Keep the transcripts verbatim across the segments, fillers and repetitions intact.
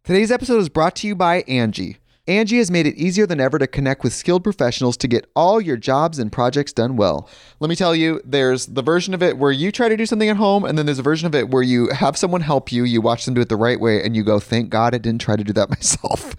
Today's episode is brought to you by Angie. Angie has made it easier than ever to connect with skilled professionals to get all your jobs and projects done well. Let me tell you, there's the version of it where you try to do something at home, and then there's a version of it where you have someone help you, you watch them do it the right way, and you go, thank God I didn't try to do that myself.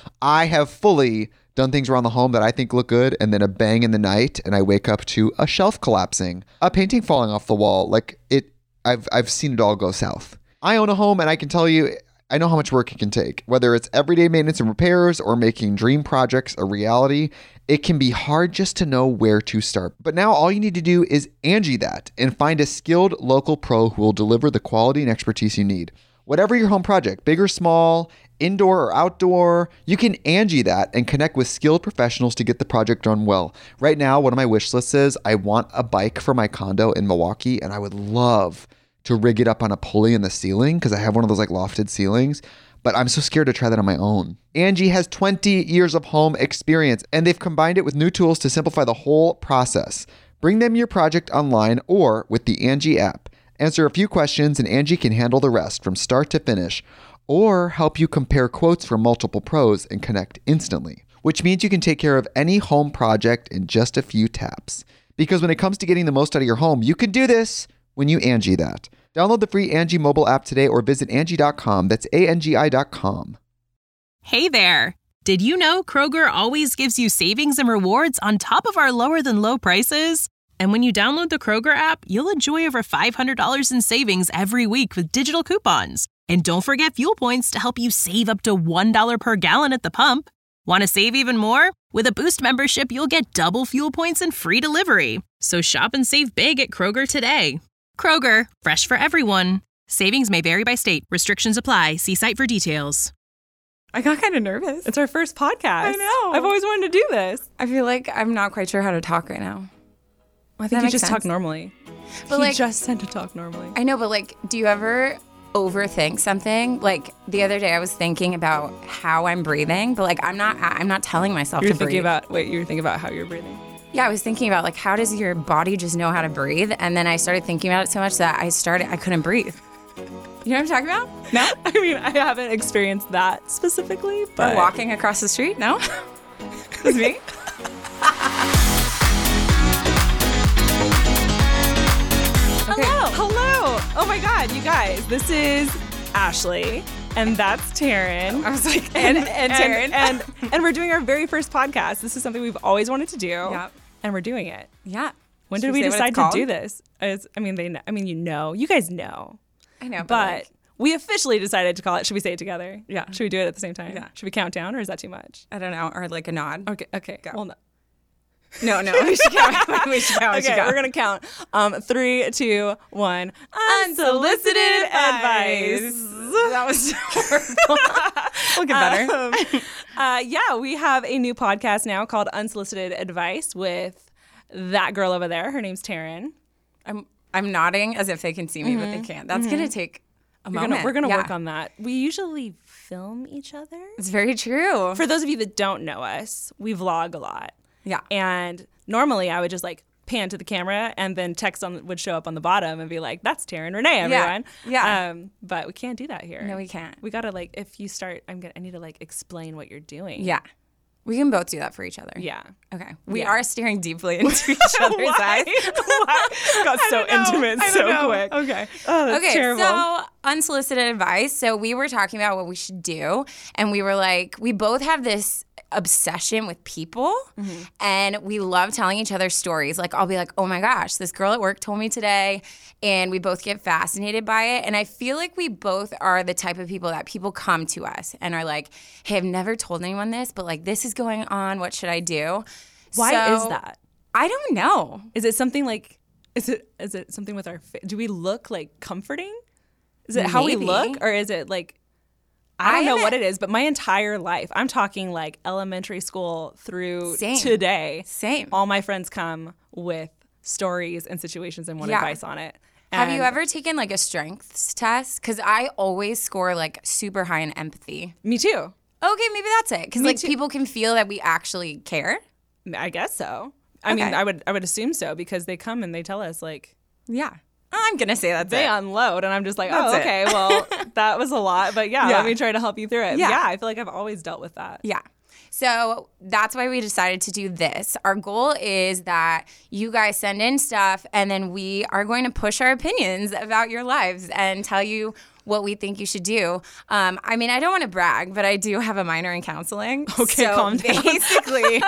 I have fully done things around the home that I think look good, and then a bang in the night, and I wake up to a shelf collapsing, a painting falling off the wall. Like, it, I've I've seen it all go south. I own a home, and I can tell you, I know how much work it can take. Whether it's everyday maintenance and repairs or making dream projects a reality, it can be hard just to know where to start. But now all you need to do is Angie that and find a skilled local pro who will deliver the quality and expertise you need. Whatever your home project, big or small, indoor or outdoor, you can Angie that and connect with skilled professionals to get the project done well. Right now, one of my wish lists is I want a bike for my condo in Milwaukee, and I would love to rig it up on a pulley in the ceiling because I have one of those like lofted ceilings, but I'm so scared to try that on my own. Angie has twenty years of home experience, and they've combined it with new tools to simplify the whole process. Bring them your project online or with the Angie app. Answer a few questions and Angie can handle the rest from start to finish, or help you compare quotes from multiple pros and connect instantly, which means you can take care of any home project in just a few taps. Because when it comes to getting the most out of your home, you can do this when you Angie that. Download the free Angie mobile app today or visit Angie dot com. That's A N G I dot com. Hey there. Did you know Kroger always gives you savings and rewards on top of our lower than low prices? And when you download the Kroger app, you'll enjoy over five hundred dollars in savings every week with digital coupons. And don't forget fuel points to help you save up to one dollar per gallon at the pump. Want to save even more? With a Boost membership, you'll get double fuel points and free delivery. So shop and save big at Kroger today. Kroger, fresh for everyone. Savings may vary by state. Restrictions apply. See site for details. I got kind of nervous. It's our first podcast. I know. I've always wanted to do this. I feel like I'm not quite sure how to talk right now. I think you just sense? talk normally. But he like, just said to talk normally. I know, but like, do you ever overthink something? Like the other day I was thinking about how I'm breathing, but like I'm not I'm not telling myself you're to thinking breathe. About, wait, you're thinking about how you're breathing. Yeah, I was thinking about like how does your body just know how to breathe? And then I started thinking about it so much that I started I couldn't breathe. You know what I'm talking about? No? I mean, I haven't experienced that specifically, but or walking across the street? No? It's me? Okay. Hello. Hello. Oh my God, you guys. This is Ashley. And that's Taryn. I was like, and, and, and Taryn. And, and, and we're doing our very first podcast. This is something we've always wanted to do. Yep. And we're doing it. Yeah. When Should did we we, say what decide it's to do called? this? It's, I mean, they. Know, I mean, you know. You guys know. I know. But, But like, we officially decided to call it. Should we say it together? Yeah. Should we do it at the same time? Yeah. Should we count down, or is that too much? I don't know. Or like a nod. Okay. Okay. Go. Well, no. No, no. We should count. We should count. We should Okay, count. we're gonna count. Um, three, two, one. Unsolicited advice. That was horrible. We'll get better. Um, uh, yeah, we have a new podcast now called Unsolicited Advice with that girl over there. Her name's Taryn. I'm I'm nodding as if they can see me, mm-hmm. but they can't. That's mm-hmm. gonna take a we're moment. Gonna, we're gonna yeah. work on that. We usually film each other. It's very true. For those of you that don't know us, we vlog a lot. Yeah. And normally I would just like pan to the camera and then text on would show up on the bottom and be like, that's Taryn Renee, everyone. Yeah. yeah. Um, but we can't do that here. No, we can't. We gotta like if you start I'm gonna I need to like explain what you're doing. Yeah. We can both do that for each other. Yeah. Okay. We yeah. are staring deeply into each other's eyes. Why? Got so intimate so quick. Okay. Oh, that's okay, terrible. So unsolicited advice. So we were talking about what we should do, and we were like, we both have this obsession with people, mm-hmm. and we love telling each other stories. Like I'll be like, oh my gosh, this girl at work told me today, and we both get fascinated by it. And I feel like we both are the type of people that people come to us and are like, hey, I've never told anyone this, but like this is going on. What should I do? Why so, is that? I don't know. Is it something like, is it is it something with our, fa- do we look like comforting? Is it Maybe. how we look, or is it like, I don't I know what it is, but my entire life, I'm talking like elementary school through Same. today. Same. All my friends come with stories and situations and want yeah. advice on it. Have And you ever taken like a strengths test? Because I always score like super high in empathy. Me too. Okay, maybe that's it. Because Me like too. people can feel that we actually care. I guess so. I Okay. mean, I would I would assume so because they come and they tell us like, Yeah. I'm going to say that's they it. unload, and I'm just like, That's oh, it. okay, well, that was a lot, but yeah, Yeah. let me try to help you through it. Yeah. Yeah, I feel like I've always dealt with that. Yeah. So that's why we decided to do this. Our goal is that you guys send in stuff, and then we are going to push our opinions about your lives and tell you what we think you should do. Um, I mean, I don't want to brag, but I do have a minor in counseling. Okay, so calm down. Basically,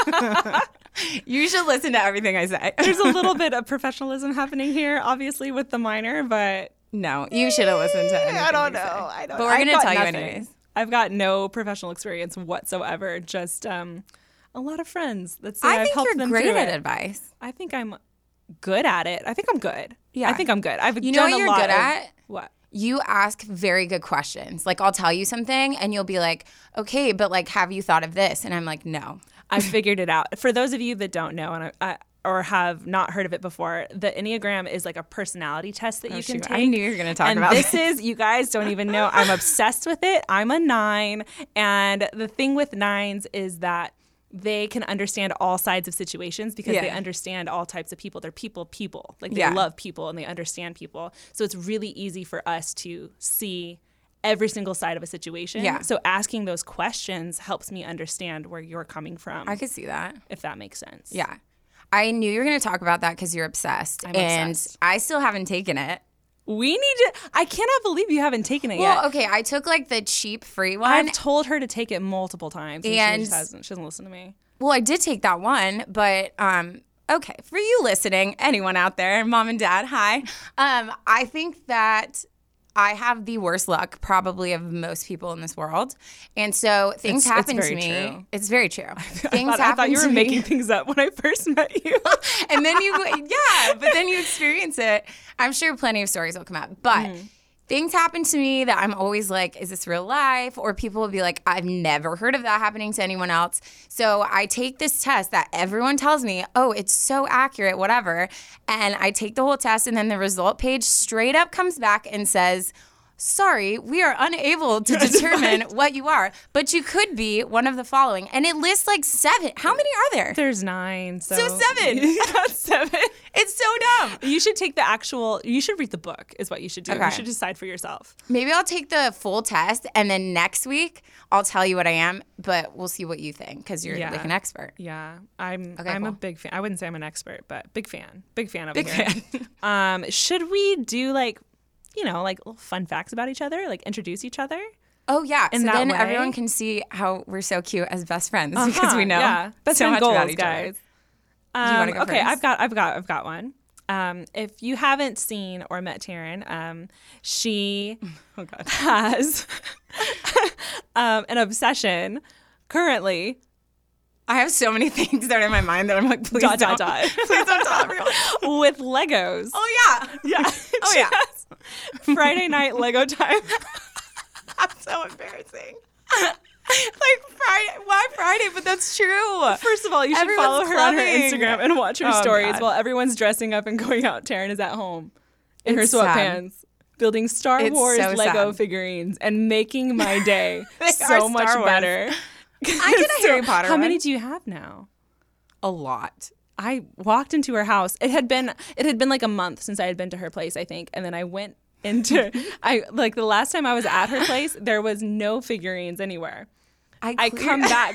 you should listen to everything I say. There's a little bit of professionalism happening here, obviously, with the minor, but No, you should have listened to anything I don't we know. say. I don't But we're I've going to got tell you nothing. anyways. I've got no professional experience whatsoever, just um, a lot of friends that say I I've think helped you're them great through at it. advice. I think I'm good at it. I think I'm good. Yeah. I think I'm good. I've You know done what a you're lot good of- at? What? You ask very good questions. Like, I'll tell you something and you'll be like, okay, but like, have you thought of this? And I'm like, no. I figured it out. For those of you that don't know and I, I, or have not heard of it before, the Enneagram is like a personality test that you can shoot. take. I knew you were gonna talk and about this. this. is, you guys don't even know, I'm obsessed with it. I'm a nine. And the thing with nines is that they can understand all sides of situations because Yeah. they understand all types of people. They're people, people. Like they Yeah. love people and they understand people. So it's really easy for us to see every single side of a situation. Yeah. So asking those questions helps me understand where you're coming from, I could see that. if that makes sense. Yeah. I knew you were going to talk about that because you're obsessed. I'm and obsessed. I still haven't taken it. We need to, I cannot believe you haven't taken it Well, yet. okay, I took like the cheap free one. I've told her to take it multiple times and, And- she just hasn't. She doesn't listen to me. Well, I did take that one, but um, okay, for you listening, anyone out there, mom and dad, hi. Um, I think that I have the worst luck probably of most people in this world, and so things It's- it's happen to very me. true. It's very true. I Things thought, I happen thought you to were me. making things up when I first met you. and then you, yeah, but then you experience it. I'm sure plenty of stories will come out, but. Mm. Things happen to me that I'm always like, is this real life? Or people will be like, I've never heard of that happening to anyone else. So I take this test that everyone tells me, oh, it's so accurate, whatever. And I take the whole test, and then the result page straight up comes back and says, sorry, we are unable to determine what you are, but you could be one of the following. And it lists like seven. How many are there? There's nine. So, So seven. You got seven. It's so dumb. You should take the actual, you should read the book is what you should do. Okay. You should decide for yourself. Maybe I'll take the full test, and then next week I'll tell you what I am, but we'll see what you think because you're Yeah. like an expert. Yeah, I'm. Okay, I'm a cool. big fan. I wouldn't say I'm an expert, but big fan. Big fan of Big here. um, should we do like, you know, like little fun facts about each other, like introduce each other? Oh yeah, In so that then way? everyone can see how we're so cute as best friends because Uh-huh, we know yeah. Best so friend much goals, about each guys. other. Do you wanna Um, go okay, first? I've got, I've got, I've got one. Um, if you haven't seen or met Taryn, um, she Oh god. has um, an obsession currently. I have so many things that are in my mind that I'm like, please Dot, don't, dot, dot. please don't tell everyone. with Legos. Oh yeah, Yeah. Oh, She yeah. has Friday night Lego time. that's so embarrassing. Like Friday, why Friday? But that's true. First of all, you should Everyone's follow her on her clubbing. Instagram and watch her Oh, stories God. while everyone's dressing up and going out. Taryn is at home in It's her sad. sweatpants, building Star It's Wars so Lego sad. figurines and making my day They so are Star much Wars. better. I did a Harry Potter How one. many do you have now? A lot. I walked into her house. It had been it had been like a month since I had been to her place, I think, and then I went into I like the last time I was at her place, there was no figurines anywhere. I clear- come back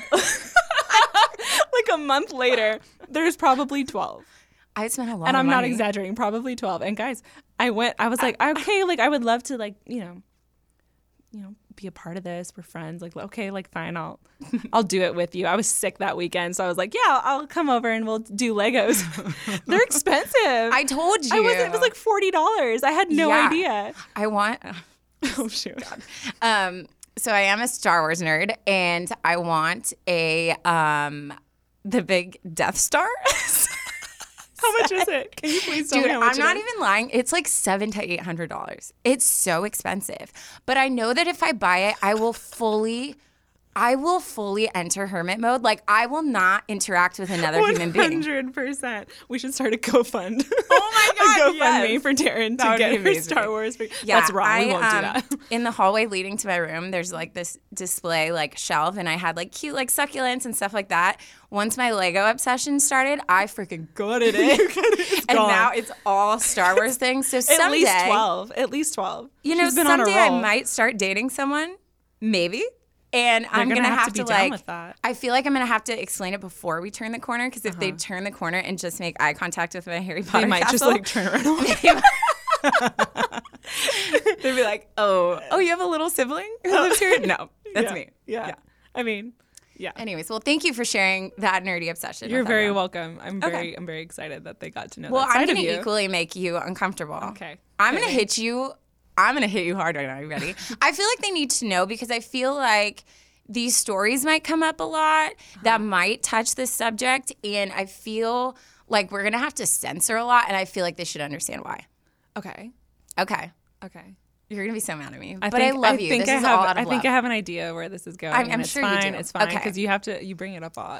like a month later. There's probably twelve. I spent a lot. And of I'm not money. exaggerating, probably twelve. And guys, I went, I was like, okay, like I would love to like, you know, you know, be a part of this. We're friends. Like, okay, like fine, I'll I'll do it with you. I was sick that weekend, so I was like, yeah, I'll come over and we'll do Legos. They're expensive. I told you. I was it was like forty dollars. I had no Yeah. idea. I want. Oh shoot. Um, so I am a Star Wars nerd, and I want a um, the big Death Star. How much is it? Can you please tell Dude, me how much I'm not it is? even lying. It's like seven to eight hundred dollars. It's so expensive, but I know that if I buy it, I will fully I will fully enter hermit mode. Like, I will not interact with another human being. one hundred percent. We should start a GoFund. Oh my God, a GoFundMe yes. for Taryn That to would get be her amazing. Star Wars. Yeah, That's wrong. I, we won't um, do that. In the hallway leading to my room, there's like this display, like shelf, and I had like cute like succulents and stuff like that. Once my Lego obsession started, I freaking got it in. And gone. now it's all Star Wars things. So someday, At least twelve. At least twelve. you know, She's been on a someday I roll. might start dating someone, maybe. And I'm gonna gonna have have, to to, be down like. with that. I feel like I'm gonna have to explain it before we turn the corner, because if Uh-huh. they turn the corner and just make eye contact with my Harry Potter They might just castle, like turn around. and walk. they'd be like, "Oh, oh, you have a little sibling who lives here?" No, that's yeah. me. Yeah. I mean, yeah. Anyways, well, thank you for sharing that nerdy obsession. You're with very everyone. welcome. I'm Okay. very I'm very excited that they got to know Well, that side I'm of gonna you. equally make you uncomfortable. Okay. I'm gonna Okay. hit you. I'm gonna hit you hard right now. You ready? I feel like they need to know, because I feel like these stories might come up a lot that might touch this subject, and I feel like we're gonna have to censor a lot, and I feel like they should understand why. Okay. Okay. Okay. You're gonna be so mad at me, I but think, I love you. Think This I is have, all out of I think I love. have an idea where this is going. I'm- and I'm it's sure you fine. do. It's fine Okay. because you have to. You bring it up a lot.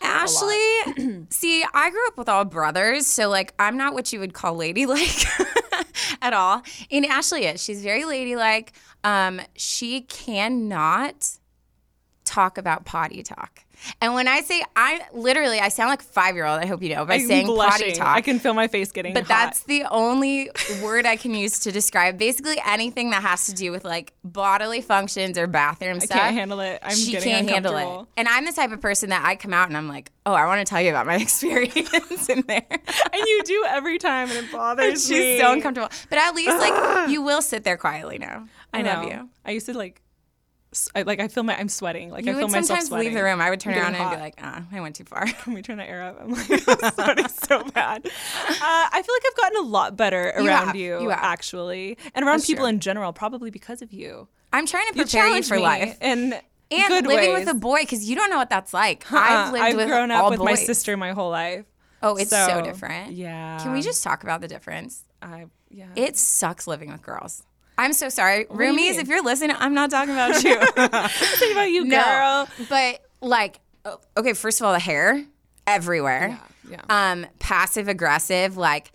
Ashley, see, I grew up with all brothers, so like I'm not what you would call ladylike at all. And Ashley is. She's very ladylike. Um, she cannot talk about potty talk. And when I say, I literally, I sound like a five-year-old, I hope you know, by I'm saying potty blushing. talk. I can feel my face getting But hot. that's the only word I can use to describe basically anything that has to do with like bodily functions or bathroom I stuff. can't handle it. I'm she getting can't handle it. uncomfortable. And I'm the type of person that I come out and I'm like, oh, I want to tell you about my experience in there. And you do every time, and it bothers She's me. so uncomfortable. But at least like you will sit there quietly now. I, I know. love you. I used to like, s- I, like I feel my, I'm sweating. Like You I feel would myself sometimes sweating. leave the room. I would turn I'm around getting and be hot. like, ah, I went too far. Can we turn the air up? I'm like, I'm sweating so bad. Uh, I feel like I've gotten a lot better You around have. you, You have. actually, and around That's people true. in general, probably because of you. I'm trying to You prepare you challenge for me life. in And good living ways. with a boy, because you don't know what that's like. Uh-uh. I've lived I've with grown up all with boys. my sister my whole life. Oh, it's so, So, different. yeah. Can we just talk about the difference? I yeah. It sucks living with girls. I'm so sorry. do you Roomies, mean? if you're listening, I'm not talking about you. Think about you, girl. No, but like, oh, okay, first of all, the hair everywhere. Yeah, Um, passive aggressive, like,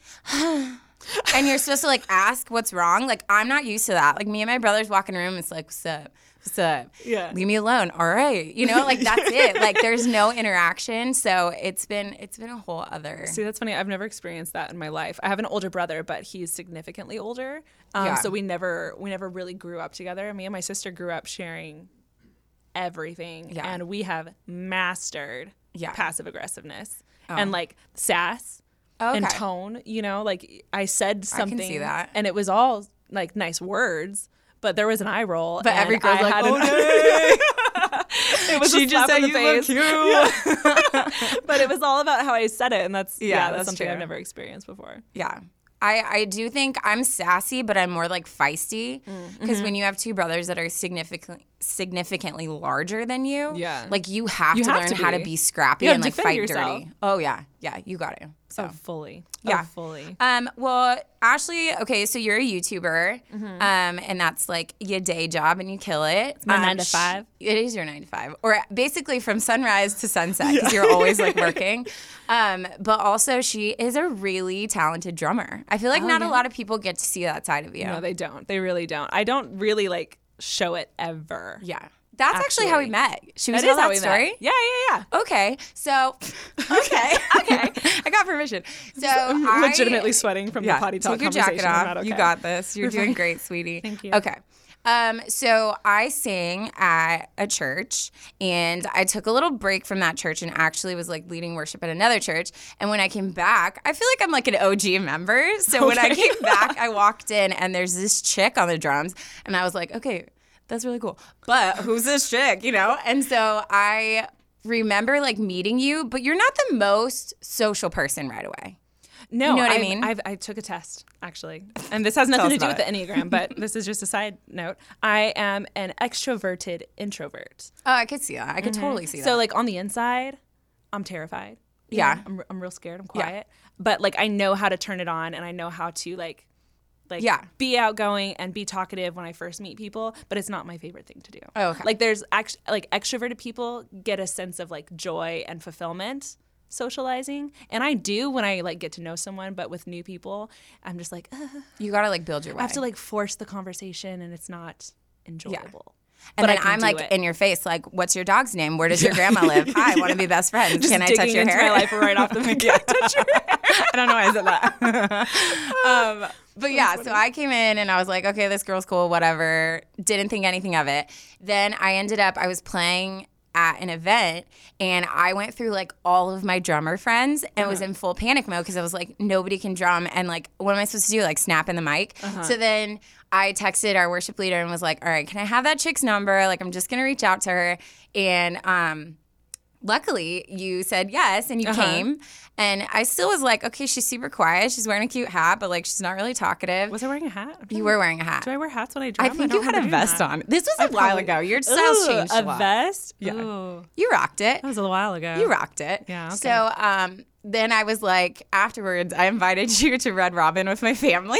and you're supposed to like ask what's wrong. Like, I'm not used to that. Like, me and my brothers walk in the room, it's like, what's up? What's up? Yeah. Leave me alone. All right. You know, like that's it. Like, there's no interaction. So it's been it's been a whole other. See, that's funny. I've never experienced that in my life. I have an older brother, but he's significantly older. Um, Yeah. So we never we never really grew up together. Me and my sister grew up sharing everything, Yeah. and we have mastered Yeah. passive aggressiveness and like sass Okay. and tone. You know, like I said something, see that. and it was all like nice words, but there was an eye roll. But and every girl's I like, had oh, an- no. It was She a just slap said in the you look face. cute. But it was all about how I said it, and that's Yeah, yeah, that's, that's something true. I've never experienced before. Yeah. I, I do think I'm sassy, but I'm more like feisty. Because when you have two brothers that are significantly significantly larger than you, Yeah. like you have You to have learn to how to be. be scrappy You and gotta like defend fight yourself. dirty. Oh yeah, yeah, you got to. So Oh, fully. Yeah. Oh, fully. Um, well, Ashley, okay, so you're a YouTuber, um, and that's like your day job, and you kill it. It's my nine to five. It is your nine to five, or basically from sunrise to sunset, because you're always like working. Um, but also, she is a really talented drummer. I feel like not a lot of people get to see that side of you. No, they don't. They really don't. I don't really like show it ever. yeah, that's actually, how we Actually. met. Should we That tell is that how we story? met. Yeah, yeah, yeah. Okay, so okay, okay, I got permission. So I'm I, legitimately sweating from the potty talk take your conversation. jacket I'm off. not okay. You got this. You're We're doing fine. great, sweetie. Thank you. Okay. Um, so I sang at a church, and I took a little break from that church and actually was like leading worship at another church. And when I came back, I feel like I'm like an O G member. So when I Okay. came back, I walked in and there's this chick on the drums, and I was like, okay, that's really cool. But who's this chick, you know? And so I remember like meeting you, but you're not the most social person right away. No, You know what I I've- mean? I've, I took a test, actually. And this has nothing us to do with about the Enneagram, but this is just a side note. I am an extroverted introvert. Oh, I could see that. I could totally see that. So, like, on the inside, I'm terrified. You Yeah. know, I'm, I'm real scared. I'm Yeah. quiet. But, like, I know how to turn it on, and I know how to, like, like Yeah. be outgoing and be talkative when I first meet people, but it's not my favorite thing to do. Oh, okay. Like there's actually like extroverted people get a sense of like joy and fulfillment socializing, and I do when I like get to know someone, but with new people, I'm just like, Ugh. You got to like build your way. I have to like force the conversation, and it's not enjoyable. And but then I can I'm do like it. in your face, like, what's your dog's name? Where does your grandma live? Hi, want to be best friends? Just Can I touch digging your into hair? my life right off the bat. Can I touch your hair? I don't know why I said that. um, but yeah, so I came in and I was like, okay, this girl's cool, whatever. Didn't think anything of it. Then I ended up, I was playing at an event and I went through like all of my drummer friends and uh-huh. was in full panic mode because I was like, nobody can drum. And like, what am I supposed to do? Like snap in the mic? Uh-huh. So then I texted our worship leader and was like, all right, can I have that chick's number? Like, I'm just going to reach out to her. And um, luckily you said yes and you uh-huh. came. And I still was like, okay, she's super quiet. She's wearing a cute hat, but like she's not really talkative. Was I wearing a hat? You were wearing a hat. Do I wear hats when I drum? I think I you had a vest that. on. This was I a while probably, ago. Your style's ooh, changed a, a lot. vest? Yeah. Ooh. You rocked it. That was a while ago. You rocked it. Yeah, okay. So um, then I was like, afterwards, I invited you to Red Robin with my family.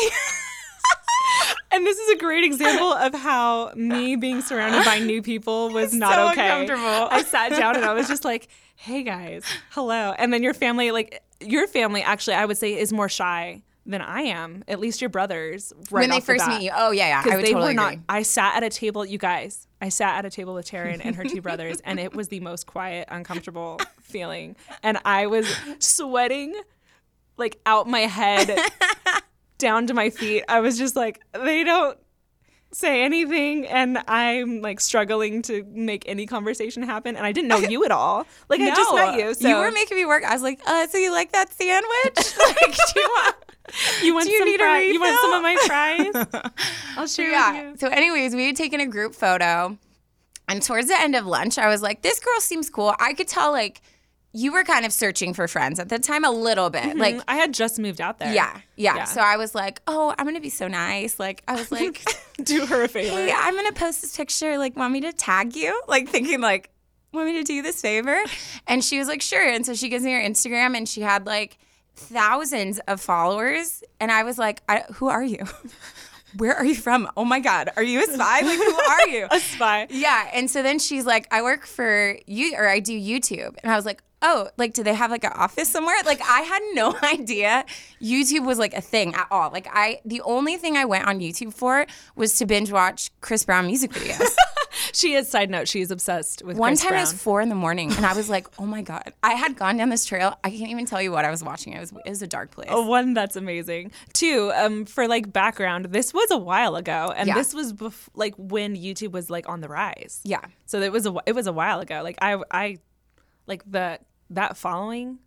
And this is a great example of how me being surrounded by new people was not so okay. uncomfortable. I sat down and I was just like, hey guys, hello. And then your family, like your family actually, I would say is more shy than I am. At least your brothers. Right when they off the first bat. meet you. Oh, yeah, yeah. I would they totally were agree. not. I sat at a table, you guys, I sat at a table with Taryn and her two brothers, and it was the most quiet, uncomfortable feeling. And I was sweating like out my head down to my feet. I was just like, they don't say anything, and I'm like struggling to make any conversation happen, and I didn't know you at all. Like no, I just met you. So you were making me work. I was like, uh, so you like that sandwich? Like, do you want you want do you some need fri- a you want some of refill? my fries? I'll share Yeah. with you. So anyways, we had taken a group photo, and towards the end of lunch, I was like, this girl seems cool. I could tell like you were kind of searching for friends at the time a little bit. Mm-hmm. Like I had just moved out there. Yeah, yeah, Yeah. So I was like, oh, I'm going to be so nice. Like, I was like, do her a favor. hey, I'm going to post this picture. Like, want me to tag you? Like, thinking, like, want me to do you this favor? And she was like, sure. And so she gives me her Instagram, and she had, like, thousands of followers. And I was like, I, who are you? Where are you from? Oh, my God. Are you a spy? Like, who are you? A spy. Yeah. And so then she's like, I work for you, or I do YouTube. And I was like, oh, like, do they have like an office somewhere? Like, I had no idea YouTube was like a thing at all. Like, I, the only thing I went on YouTube for was to binge watch Chris Brown music videos. She is, side note, she's obsessed with One Chris time Brown. it was four in the morning, and I was like, oh my God. I had gone down this trail. I can't even tell you what I was watching. It was, it was a dark place. Oh, one, that's amazing. Two, um, for like background, this was a while ago, and Yeah. this was bef- like when YouTube was like on the rise. Yeah. So it was a it was a while ago. Like I I like the that following.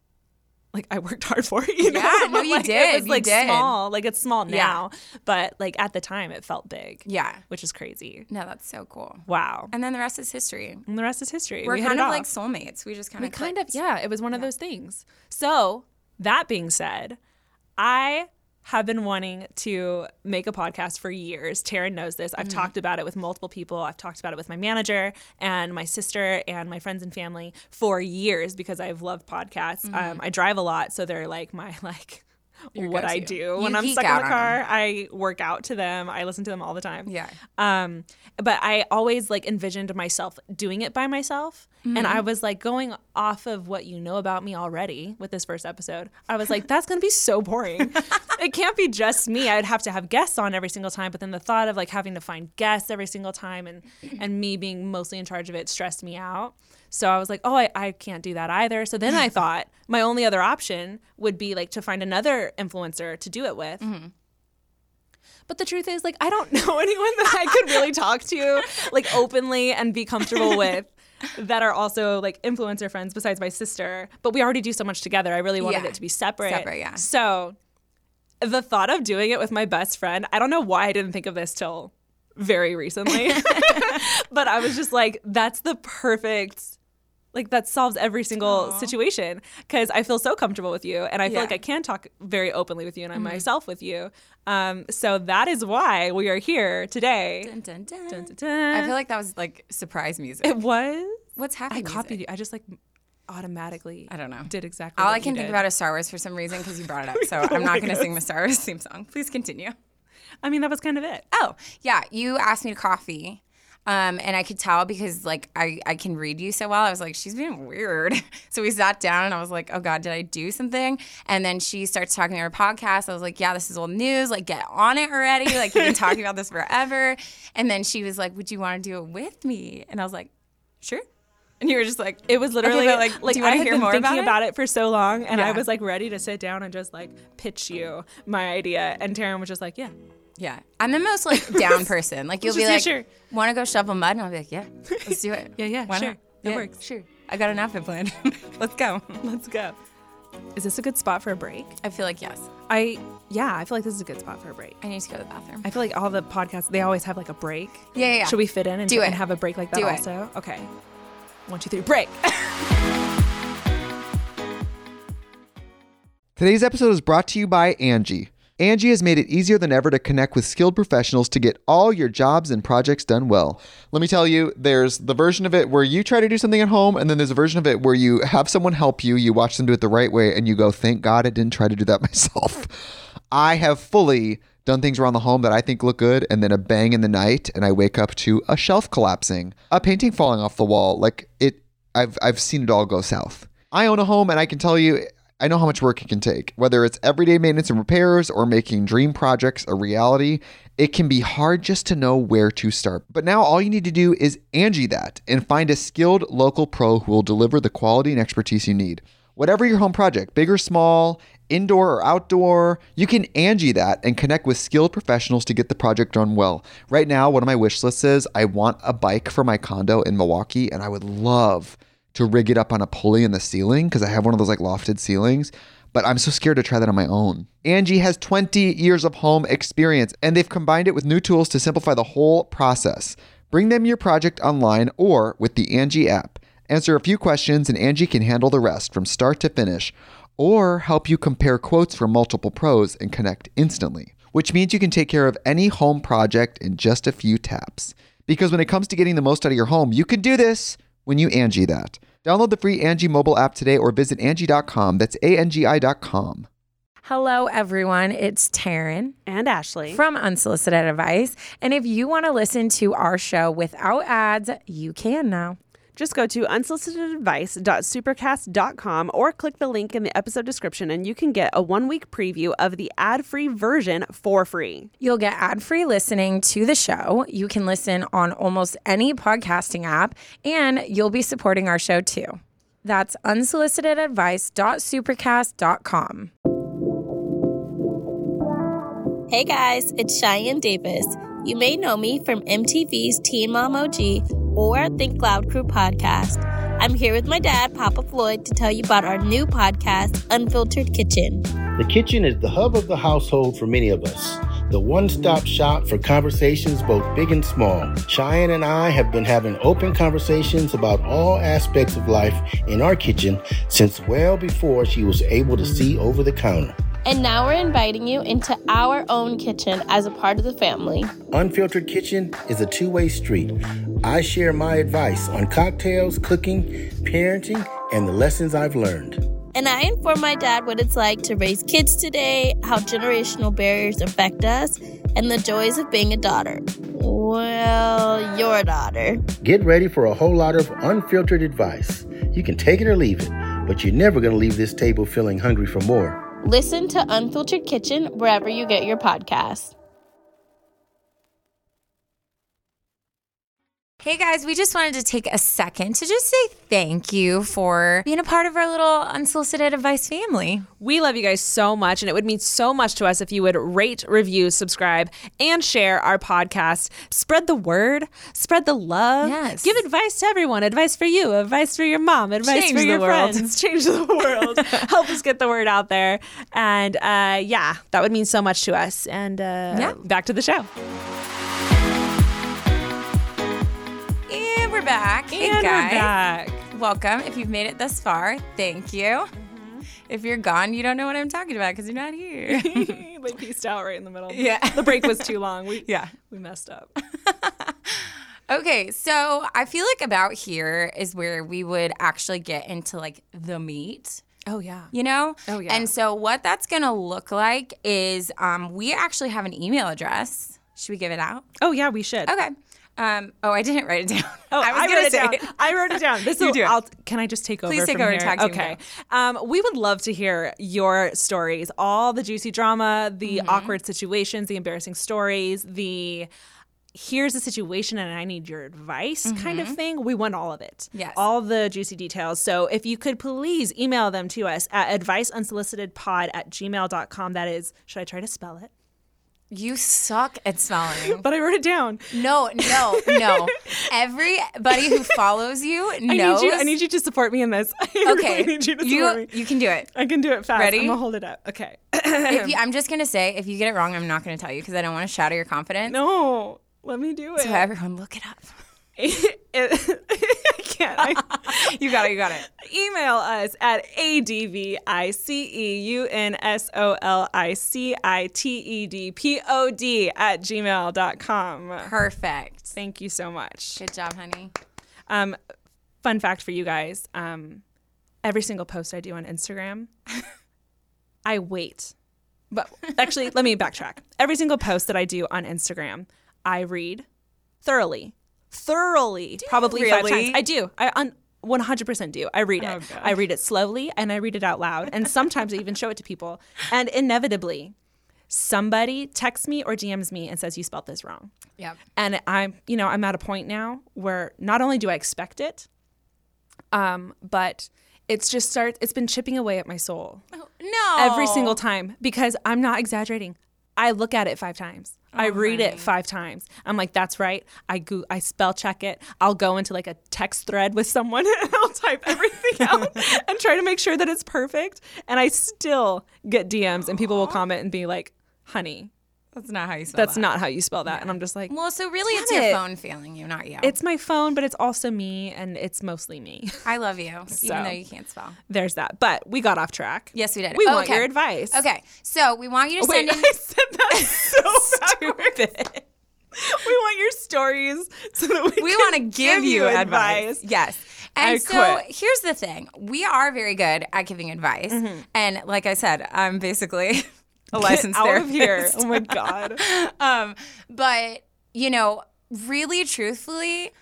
Like I worked hard for it, you know. Yeah, no, But, you like, did, It was you like did. small, like it's small Yeah. now, but like at the time it felt big. Yeah. which is crazy. No, that's so cool. Wow. And then the rest is history. And the rest is history. We're we hit kind it of off. like soulmates. We just kind We of kind of, clicked. yeah, it was one of those things. So, that being said, I have been wanting to make a podcast for years. Taryn knows this. I've Mm-hmm. talked about it with multiple people. I've talked about it with my manager and my sister and my friends and family for years because I've loved podcasts. Mm-hmm. Um, I drive a lot, so they're like my like Your what I go-to. do when You I'm geek stuck in out the on car. them. I work out to them. I listen to them all the time. Yeah. Um, but I always like envisioned myself doing it by myself. Mm-hmm. And I was like going off of what you know about me already with this first episode. I was like, that's going to be so boring. It can't be just me. I'd have to have guests on every single time. But then the thought of like having to find guests every single time and, and me being mostly in charge of it stressed me out. So I was like, oh, I, I can't do that either. So then I thought my only other option would be like to find another influencer to do it with. Mm-hmm. But the truth is, like, I don't know anyone that I could really talk to, like, openly and be comfortable with that are also, like, influencer friends besides my sister. But we already do so much together. I really wanted Yeah. it to be separate. Separate, yeah. So the thought of doing it with my best friend, I don't know why I didn't think of this till very recently. But I was just like, that's the perfect... Like, that solves every single Aww. situation because I feel so comfortable with you and I feel Yeah. like I can talk very openly with you and I'm myself with you. Um, so that is why we are here today. Dun, dun, dun. Dun, dun, dun. I feel like that was like surprise music. It was? What's happy I music? copied you. I just, like, automatically I don't know. did exactly All what I you can think did. about is Star Wars for some reason because you brought it up. So I'm not going to sing the Star Wars theme song. Please continue. I mean, that was kind of it. Oh, yeah. You asked me to coffee. Um, and I could tell because, like, I, I can read you so well. I was like, she's being weird. So we sat down and I was like, oh, God, did I do something? And then she starts talking about her podcast. I was like, yeah, this is old news. Like, get on it already. Like, you've been talking about this forever. And then she was like, would you want to do it with me? And I was like, sure. And you were just like, it was literally okay, like, like, do you I want to had hear been more thinking about it? about it for so long, and Yeah. I was like ready to sit down and just like pitch you my idea. And Taryn was just like, yeah. Yeah. I'm the most, like, down person. Like, you'll Just be say like, sure. want to go shovel mud? And I'll be like, yeah, let's do it. Yeah, yeah, Why sure. not? That Yeah, works. Sure. I got an outfit planned. Let's go. Let's go. Is this a good spot for a break? I feel like yes. I yeah, I feel like this is a good spot for a break. I need to go to the bathroom. I feel like all the podcasts, they always have like a break. Yeah, yeah, yeah. Should we fit in and, Do it. and have a break like that Do it. also? Okay. One, two, three, break. Today's episode is brought to you by Angie. Angie has made it easier than ever to connect with skilled professionals to get all your jobs and projects done well. Let me tell you, there's the version of it where you try to do something at home, and then there's a version of it where you have someone help you, you watch them do it the right way, and you go, thank God I didn't try to do that myself. I have fully done things around the home that I think look good, and then a bang in the night, and I wake up to a shelf collapsing, a painting falling off the wall. Like, it, I've I've seen it all go south. I own a home, and I can tell you, I know how much work it can take. Whether it's everyday maintenance and repairs or making dream projects a reality, it can be hard just to know where to start. But now all you need to do is Angie that and find a skilled local pro who will deliver the quality and expertise you need. Whatever your home project, big or small, indoor or outdoor, you can Angie that and connect with skilled professionals to get the project done well. Right now, one of my wish lists is I want a bike for my condo in Milwaukee, and I would love to rig it up on a pulley in the ceiling because I have one of those like lofted ceilings, but I'm so scared to try that on my own. Angie has twenty years of home experience, and they've combined it with new tools to simplify the whole process. Bring them your project online or with the Angie app. Answer a few questions and Angie can handle the rest from start to finish, or help you compare quotes from multiple pros and connect instantly, which means you can take care of any home project in just a few taps. Because when it comes to getting the most out of your home, you can do this when you Angie that. Download the free Angie mobile app today or visit Angie dot com. That's A N G I dot com. Hello, everyone. It's Taryn And Ashley. from Unsolicited Advice. And if you want to listen to our show without ads, you can now. Just go to unsolicited advice dot supercast dot com or click the link in the episode description and you can get a one-week preview of the ad-free version for free. You'll get ad-free listening to the show. You can listen on almost any podcasting app, and you'll be supporting our show too. That's unsolicited advice dot supercast dot com. Hey guys, it's Cheyenne Davis. You may know me from M T V's Teen Mom O G or Think Loud Crew podcast. I'm here with my dad, Papa Floyd, to tell you about our new podcast, Unfiltered Kitchen. The kitchen is the hub of the household for many of us. The one-stop shop for conversations both big and small. Cheyenne and I have been having open conversations about all aspects of life in our kitchen since well before she was able to see over the counter. And now we're inviting you into our own kitchen as a part of the family. Unfiltered Kitchen is a two-way street. I share my advice on cocktails, cooking, parenting, and the lessons I've learned. And I inform my dad what it's like to raise kids today, how generational barriers affect us, and the joys of being a daughter. Well, your daughter. Get ready for a whole lot of unfiltered advice. You can take it or leave it, but you're never going to leave this table feeling hungry for more. Listen to Unfiltered Kitchen wherever you get your podcasts. Hey guys, we just wanted to take a second to just say thank you for being a part of our little Unsolicited Advice family. We love you guys so much, and it would mean so much to us if you would rate, review, subscribe, and share our podcast. Spread the word, spread the love. Yes. Give advice to everyone. Advice for you, advice for your mom, advice Change for the your world. friends. Change the world. Help us get the word out there. And uh, yeah, that would mean so much to us. And uh, Yeah. back to the show. And we're back. Hey And guys. we're back. Welcome. If you've made it thus far, thank you. Mm-hmm. If you're gone, you don't know what I'm talking about because you're not here. They pieced out right in the middle. Yeah. The break was too long. We, Yeah. we messed up. Okay, so I feel like about here is where we would actually get into like the meat Oh, yeah. You know? Oh, yeah. And so what that's going to look like is um, we actually have an email address. Should we give it out? Oh, yeah, we should. Okay. Um, oh, I didn't write it down. Oh, I was I gonna wrote it say down. it. I wrote it down. This You will, do it. I'll, can I just take over Please take from over, here? tag team Okay. Um, we would love to hear your stories, all the juicy drama, the Mm-hmm. awkward situations, the embarrassing stories, the here's the situation and I need your advice kind of thing. We want all of it. Yes. All the juicy details. So if you could please email them to us at advice unsolicited pod at gmail dot com. That is, should I try to spell it? You suck at spelling. But I wrote it down. No, no, no. Everybody who follows you I knows. need you. I need you to support me in this. I really Okay, need you to you support me. you can do it. I can do it fast. Ready? I'm gonna hold it up. Okay. If you, I'm just gonna say, if you get it wrong, I'm not gonna tell you because I don't want to shatter your confidence. No, let me do it. So everyone, look it up. It- I can't. I, You got it. You got it. email us at A D V I C E U N S O L I C I T E D P O D at gmail dot com. Perfect. Thank you so much. Good job, honey. Um, fun fact for you guys. Um, every single post I do on Instagram, I wait. But actually, let me backtrack. Every single post that I do on Instagram, I read thoroughly. Thoroughly. Probably five really? times. I do. I un- one hundred percent do. I read it. Oh, God. I read it slowly and I read it out loud. And sometimes I even show it to people. And inevitably, somebody texts me or D Ms me and says, you spelled this wrong. Yep. And I'm, you know, I'm at a point now where not only do I expect it, um, but it's just start. It's been chipping away at my soul No. every single time because I'm not exaggerating. I look at it five times. I read it five times. I'm like, that's right. I go, I spell check it. I'll go into like a text thread with someone and I'll type everything out and try to make sure that it's perfect. And I still get D Ms and people will comment and be like, honey, That's not how you spell that's that. not how you spell that. And I'm just like, Well, so really it's Damn your it. phone failing you, not you. it's my phone, but it's also me and it's mostly me. I love you, So. even though you can't spell. There's that. But we got off track. Yes, we did. We Oh, want okay. your advice. Okay, so we want you to Wait, send in. I said that so stupid. We want your stories so that we, We can want to give you advice. Yes. And I so quit. here's the thing. We are very good at giving advice. And like I said, I'm basically a licensed Out therapist. of here. Oh my God. um, but, you know, really truthfully,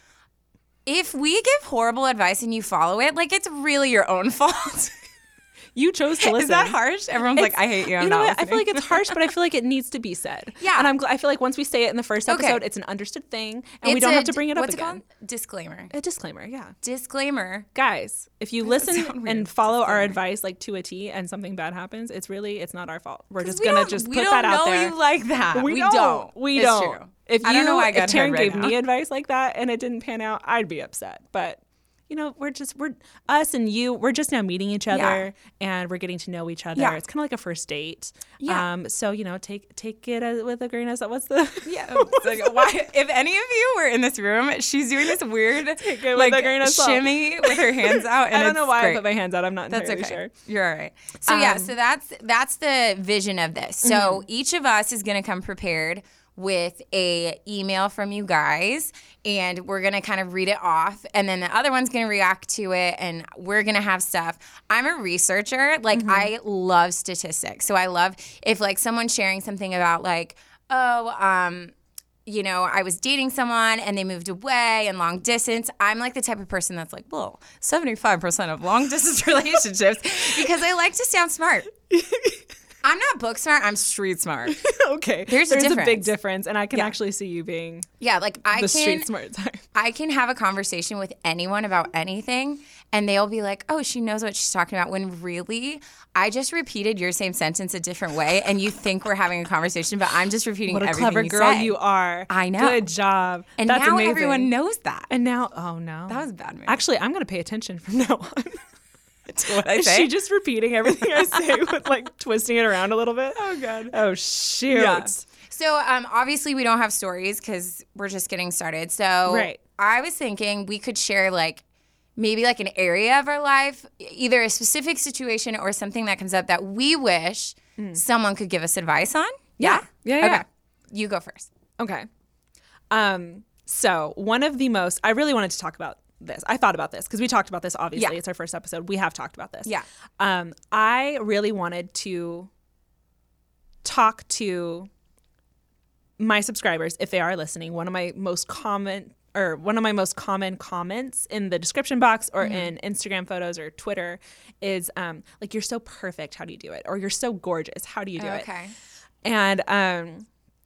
if we give horrible advice and you follow it, like it's really your own fault. You chose to listen. Is that harsh? Everyone's like, It's- I hate you. I'm you know not what? I feel listening. like it's harsh, but I feel like it needs to be said. Yeah. And I'm. gl- I feel like once we say it in the first Okay. episode, it's an understood thing, and we It's don't a have to d- bring it up what's again. it called? Disclaimer. A disclaimer, yeah. Disclaimer. Guys, if you sound listen weird. and follow our Disclaimer. advice like to a T, and something bad happens, it's really it's not our fault. We're just we gonna don't- just we put don't that out know there. you like that. We, We don't. don't. We It's don't. true. If I don't you, know why I if got Taryn hurt right gave now. me advice like that and it didn't pan out, I'd be upset. But you know, we're just we're us and you. We're just now meeting each other Yeah. and we're getting to know each other. Yeah. It's kind of like a first date. Yeah. Um. So you know, take take it as, with a grain of salt. What's the Yeah. It's like, why? If any of you were in this room, she's doing this weird, it with like a grain of salt. shimmy with her hands out. And I don't it's know why great. I put my hands out. I'm not That's entirely okay. sure. You're all right. So yeah, Um, so that's that's the vision of this. So Mm-hmm. each of us is going to come prepared with a email from you guys, and we're going to kind of read it off, and then the other one's going to react to it, and we're going to have stuff. I'm a researcher. Like Mm-hmm. I love statistics. So I love if like someone's sharing something about like, oh, um, you know, I was dating someone and they moved away and long distance. I'm like the type of person that's like, well, seventy-five percent of long distance relationships because I like to sound smart. I'm not book smart. I'm street smart. Okay. There's a a big difference. difference, and I can Yeah. actually see you being Yeah, like I the can street smart type. I can have a conversation with anyone about anything and they'll be like, "Oh, she knows what she's talking about," when really I just repeated your same sentence a different way and you think we're having a conversation, but I'm just repeating What a everything clever you girl say. you are. I know. Good job. And That's now amazing. everyone knows that. And now, oh no, That was a bad move. Actually, I'm gonna pay attention from now on. To what I Is say? she just repeating everything I say with like twisting it around a little bit? Oh god. Oh shoot. Yeah. So um, obviously we don't have stories because we're just getting started. So Right. I was thinking we could share like maybe like an area of our life, either a specific situation or something that comes up that we wish someone could give us advice on. Yeah? Yeah, yeah. Okay. You go first. Okay. Um. So one of the most I really wanted to talk about this. I thought about this because we talked about this, obviously. Yeah. It's our first episode. We have talked about this. Yeah. Um, I really wanted to talk to my subscribers, if they are listening. One of my most common or one of my most common comments in the description box or mm-hmm. in Instagram photos or Twitter is um, like, you're so perfect. How do you do it? Or you're so gorgeous. How do you do oh, it? Okay. And um,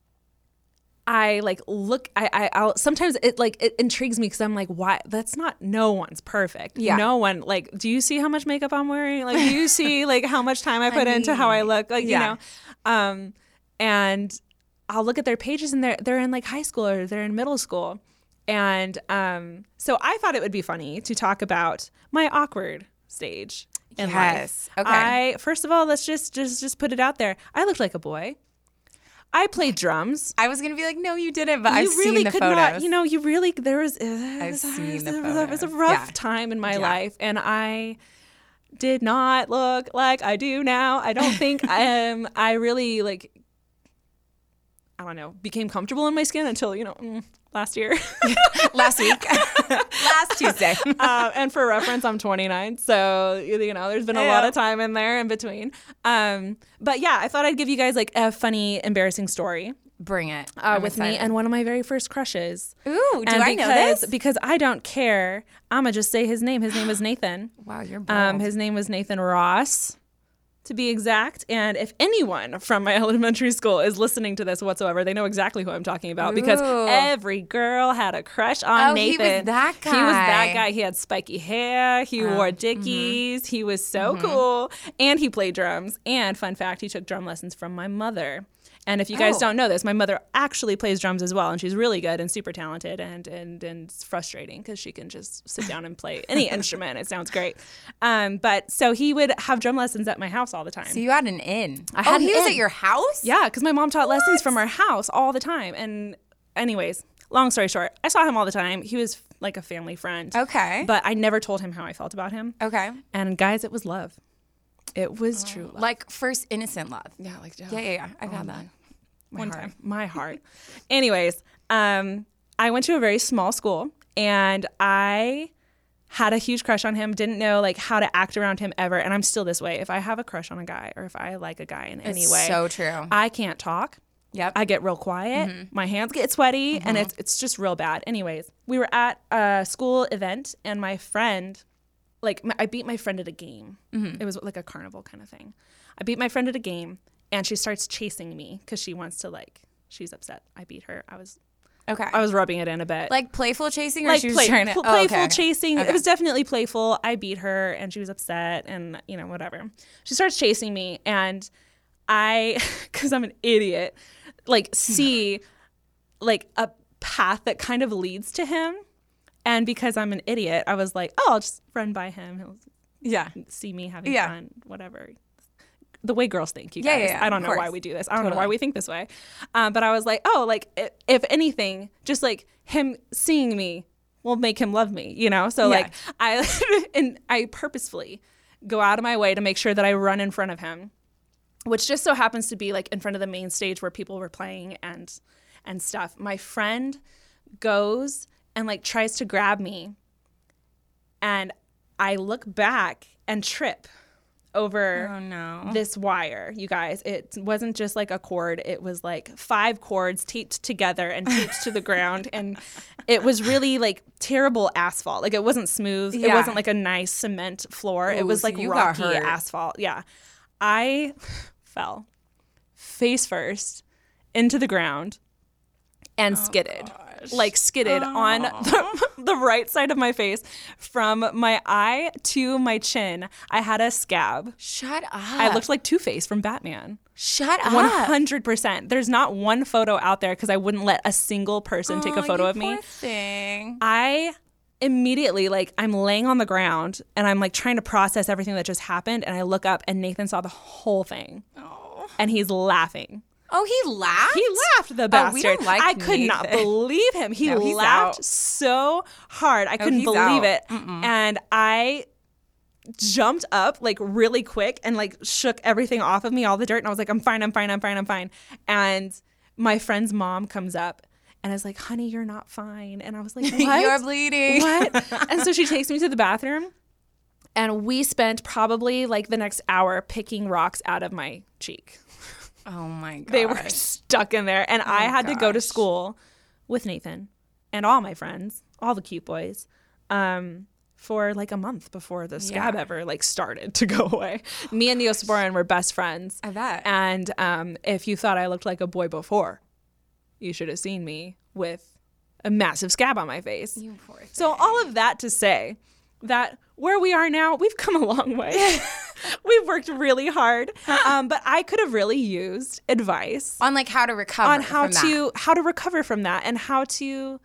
I like look, I, I, I'll sometimes it like, it intrigues me because I'm like, why? That's not, no one's perfect. Yeah. No one, like, do you see how much makeup I'm wearing? Like, do you see like how much time I put I into mean, how I look? Like, yeah. you know, um, and I'll look at their pages and they're, they're in like high school or they're in middle school. And um, so I thought it would be funny to talk about my awkward stage in yes. life. Okay. I, first of all, let's just, just, just put it out there. I looked like a boy. I played drums. I was gonna be like, no, you didn't, but you I've really seen the could photos. Not, you know, you really there was. Uh, I've seen the it was, a, it was a photos. rough Yeah. time in my Yeah. life, and I did not look like I do now. I don't think um I really like. I don't know, became comfortable in my skin until, you know, mm, last year. Last week. Last Tuesday. uh, and for reference, I'm twenty-nine. So, you know, there's been a Yeah. lot of time in there in between. Um, but yeah, I thought I'd give you guys like a funny, embarrassing story Bring it. uh, I'm with excited. me and one of my very first crushes. Ooh, do and I because, know this? Because I don't care. I'm going to just say his name. His name was Nathan. Wow, you're bold. Um, his name was Nathan Ross, to be exact. And if anyone from my elementary school is listening to this whatsoever, they know exactly who I'm talking about because Ooh. every girl had a crush on Oh, he Nathan. was that He was that guy. guy. He had spiky hair. He Oh, wore Dickies. He was so cool. And he played drums. And fun fact, he took drum lessons from my mother. And if you guys Oh. don't know this, my mother actually plays drums as well, and she's really good and super talented, and and and it's frustrating because she can just sit down and play any instrument. It sounds great. Um, but so he would have drum lessons at my house all the time. So you had an in. I oh, had an he was in. at your house? Yeah, because my mom taught lessons from our house all the time. And anyways, long story short, I saw him all the time. He was like a family friend. Okay. But I never told him how I felt about him. Okay. And guys, it was love. It was true love. Like first innocent love. yeah, like Yeah, yeah, yeah. I've had that. My One heart. time. My heart. Anyways, um, I went to a very small school and I had a huge crush on him, didn't know like how to act around him ever. And I'm still this way. If I have a crush on a guy or if I like a guy in any It's way, so true. I can't talk. Yep. I get real quiet. My hands get sweaty and it's it's just real bad. Anyways, we were at a school event and my friend, like my, I beat my friend at a game. It was like a carnival kind of thing. I beat my friend at a game. And she starts chasing me because she wants to like, she's upset. I beat her. I was, Okay. I was rubbing it in a bit. like playful chasing, or like she was play- trying to pl- oh, playful okay. chasing. Okay. It was definitely playful. I beat her and she was upset and, you know, whatever. She starts chasing me and I, because I'm an idiot, like see like a path that kind of leads to him. And because I'm an idiot, I was like, oh, I'll just run by him. He'll Yeah. see me having Yeah. fun, whatever. The way girls think, you Yeah, guys. yeah, yeah, I don't of know why course. we do this. I don't know Totally. why we think this way. Um, but I was like, oh, like if, if anything, just like him seeing me will make him love me, you know? So Yeah. like I and I purposefully go out of my way to make sure that I run in front of him, which just so happens to be like in front of the main stage where people were playing and and stuff. My friend goes and like tries to grab me and I look back and trip over Oh no. this wire, you guys. It wasn't just like a cord. It was like five cords taped together and taped to the ground. And it was really like terrible asphalt. Like it wasn't smooth. It Yeah. wasn't like a nice cement floor. it Ooh, was so like you got rocky hurt. asphalt. Yeah. I fell face first into the ground and skidded. Like skidded on the, the right side of my face from my eye to my chin. I had a scab. Shut up. I looked like Two-Face from Batman. Shut up. one hundred percent. There's not one photo out there because I wouldn't let a single person take a Aw, photo you of me. poor thing. I immediately, like, I'm laying on the ground and I'm like trying to process everything that just happened. And I look up and Nathan saw the whole thing. Oh. And he's laughing. Oh, he laughed? He laughed, the Oh, bastard. we don't like I could not Nathan. believe him. He No, he's laughed out. so hard. I couldn't he's believe out. it. And I jumped up like really quick and like shook everything off of me, all the dirt. And I was like, I'm fine, I'm fine, I'm fine, I'm fine. And my friend's mom comes up And I was like, honey, you're not fine. And I was like, what? You're bleeding. What? And so she takes me to the bathroom. And we spent probably like the next hour picking rocks out of my cheek. Oh my god. They were stuck in there. And Oh I had gosh. to go to school with Nathan and all my friends, all the cute boys, um, for like a month before the scab Yeah. ever like started to go away. Me and Neosporin were best friends. I bet. And um, if you thought I looked like a boy before, you should have seen me with a massive scab on my face. You poor thing. So all of that to say that where we are now, we've come a long way. We've worked really hard. Um, but I could have really used advice on like how to recover on how from to that. how to recover from that and how to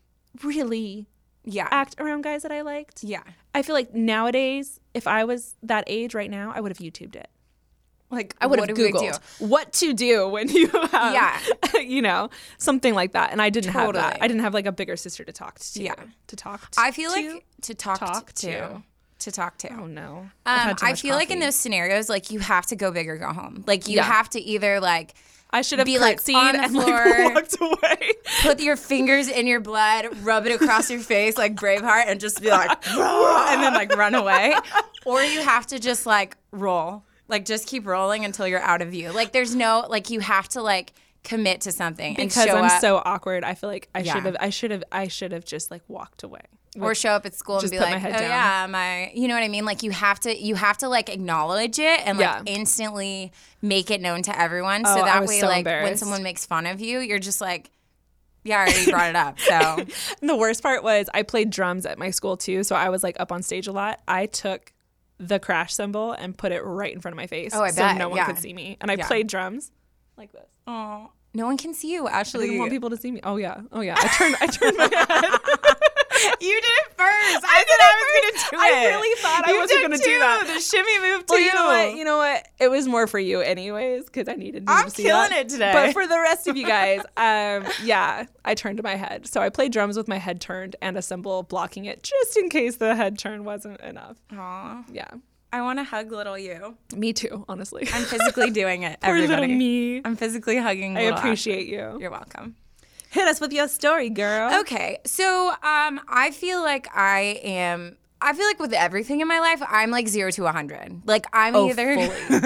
really Yeah. act around guys that I liked. Yeah. I feel like nowadays, if I was that age right now, I would have YouTubed it. Like I would what have do we Googled do? what to do when you have, Yeah. you know, something like that. And I didn't have that. Totally. I didn't have like a bigger sister to talk to. Yeah. To talk to. I feel like to talk, Talk to, to. to talk to. Oh, no. I've Um, had too I much feel like in coffee. those scenarios, like you have to go big or go home. Like you Yeah. have to either like I should have be, like, curtsied on the and floor. like walked away. put your fingers in your blood, rub it across your face like Braveheart, and just be like, and then like run away. Or you have to just like roll, like just keep rolling until you're out of view. Like there's no like you have to like commit to something Because and show I'm up, so awkward. I feel like I Yeah. should have I should have I should have just like walked away. or show up at school and just be put my like, head oh down. yeah, my, you know what I mean? Like you have to, you have to like acknowledge it and like Yeah. instantly make it known to everyone. So Oh, I that was way, so like when embarrassed. someone makes fun of you, you're just like, yeah, I already brought it up. So And the worst part was I played drums at my school too, so I was like up on stage a lot. I took the crash cymbal and put it right in front of my face, Oh, I so bet, no one yeah. could see me. And I Yeah. played drums like this. oh, no one can see you. I Actually, didn't want people to see me. Oh yeah, oh yeah. I turned I turned my head. you did it first. I, said I was going to do it. I really thought I You wasn't did going to do too. that. The shimmy move too. Well, you know what? You know what? It was more for you anyways because I needed you I'm to see killing that. it today. But for the rest of you guys, um, yeah, I turned my head. So I played drums with my head turned and a cymbal blocking it just in case the head turn wasn't enough. Aw, Yeah. I want to hug little you. Me too, honestly. I'm physically doing it. Poor little Everybody. me. I'm physically hugging. I little appreciate you. You're welcome. Hit us with your story, girl. Okay, so um, I feel like I am. I feel like with everything in my life, I'm like zero to a hundred. Like I'm Oh, either.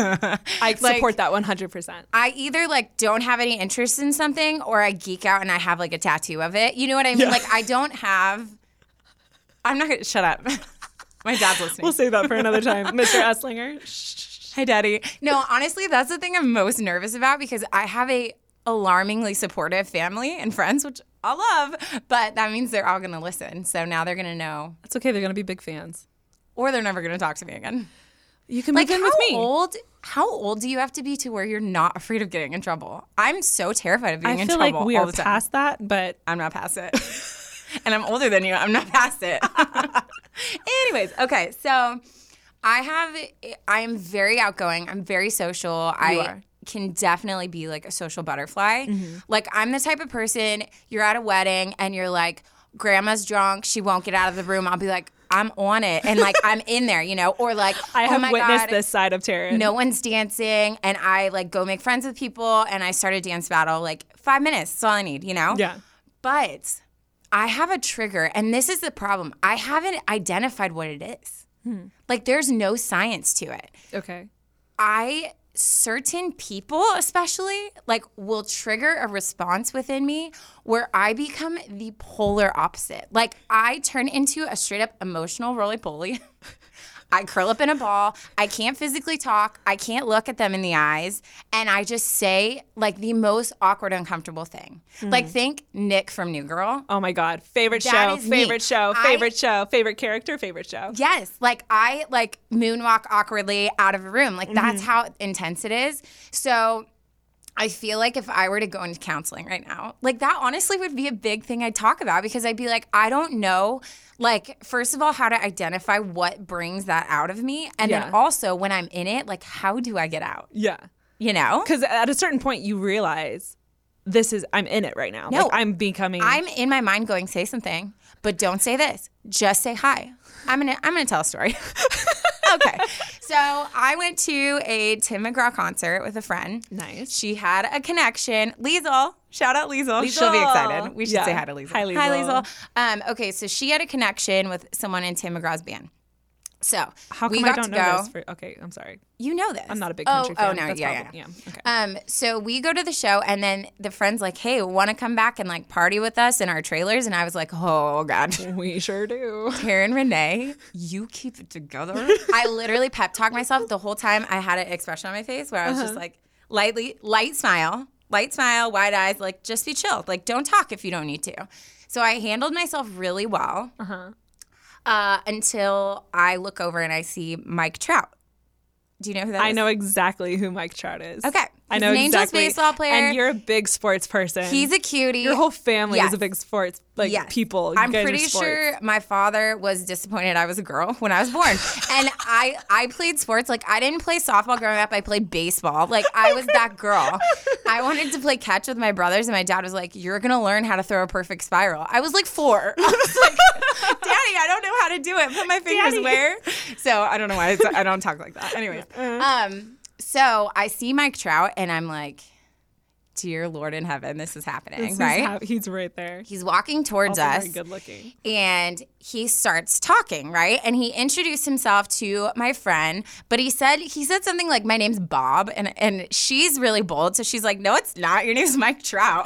I Like- support that one hundred percent. I either like don't have any interest in something, or I geek out and I have like a tattoo of it. You know what I mean? Like I don't have. I'm not gonna shut up. My dad's listening. We'll save that for another time. Mister Esslinger. Shh. Hi, Daddy. No, honestly, that's the thing I'm most nervous about because I have a alarmingly supportive family and friends, which I love, but that means they're all gonna listen. So now they're gonna know, It's okay. They're going to be big fans. or they're never gonna talk to me again. You can Like move in how with me. old? How old do you have to be to where you're not afraid of getting in trouble? I'm so terrified of being I in feel trouble like we all are the time. past that, but I'm not past it. And I'm older than you. I'm not past it. Anyways, okay. So I have, I am very outgoing. I'm very social. I are. can definitely be like a social butterfly. Mm-hmm. Like I'm the type of person, you're at a wedding and you're like, grandma's drunk. She won't get out of the room. I'll be like, I'm on it. And like, I'm in there, you know, or like, I oh have my witnessed God, this side of Taryn. no one's dancing, and I like go make friends with people, and I start a dance battle like five minutes. That's all I need, you know? Yeah. But I have a trigger, and this is the problem. I haven't identified what it is. Hmm. Like there's no science to it. Okay. I certain people especially like will trigger a response within me where I become the polar opposite. Like I turn into a straight up emotional roly-poly. I curl up in a ball. I can't physically talk. I can't look at them in the eyes. And I just say like the most awkward, uncomfortable thing. Like think Nick from New Girl. Oh my God. Favorite That show, is me. favorite show, I- favorite show, favorite character, favorite show. Yes, like I like moonwalk awkwardly out of a room. Like that's how intense it is. So I feel like if I were to go into counseling right now, like that honestly would be a big thing I'd talk about because I'd be like, I don't know, like, first of all, how to identify what brings that out of me. And Yeah. then also when I'm in it, like, how do I get out? Yeah. You know? Because at a certain point, you realize this is, I'm in it right now. No. Like, I'm becoming. I'm in my mind going, say something, but don't say this. Just say hi. I'm gonna I'm gonna tell a story. Okay. So I went to a Tim McGraw concert with a friend. Nice. She had a connection. Liesel. Shout out Liesel. Liesel. She'll be excited. We should Yeah. say hi to Liesel. Hi, Liesel. Hi, Liesel. Um, okay, so she had a connection with someone in Tim McGraw's band. So How we come got I don't to know go. this? For, okay, I'm sorry. You know this. I'm not a big oh, country oh, fan. no, That's yeah, probably, yeah. yeah. Okay. Um, so we go to the show, and then the friend's like, "Hey, want to come back and like party with us in our trailers?" And I was like, "Oh God." We sure do. Taryn Renee, you keep it together. I literally pep talked myself the whole time. I had an expression on my face where I was Uh-huh. just like, lightly, light smile, light smile, wide eyes, like just be chill. Like don't talk if you don't need to. So I handled myself really well Uh-huh. uh, until I look over and I see Mike Trout. Do you know who that is? I know exactly who Mike Trout is. Okay. I He's know an Angels exactly. baseball player. And you're a big sports person. He's a cutie. Your whole family Yes. is a big sports like Yes. people. You I'm guys are pretty sports. sure my father was disappointed I was a girl when I was born. And I I played sports. Like I didn't play softball growing up. I played baseball. Like I was that girl. I wanted to play catch with my brothers and my dad was like, "You're going to learn how to throw a perfect spiral." I was like four. I was like, "Daddy, I don't know how to do it. Put my fingers Daddy. where?" So I don't know why it's, I don't talk like that. Anyways. Um so I see Mike Trout and I'm like, "Dear Lord in heaven, this is happening," This is right? how- he's right there. He's walking towards Also us. very good looking. And he starts talking, right? And he introduced himself to my friend, but he said he said something like, "My name's Bob," and and she's really bold, so she's like, "No, it's not. Your name's Mike Trout."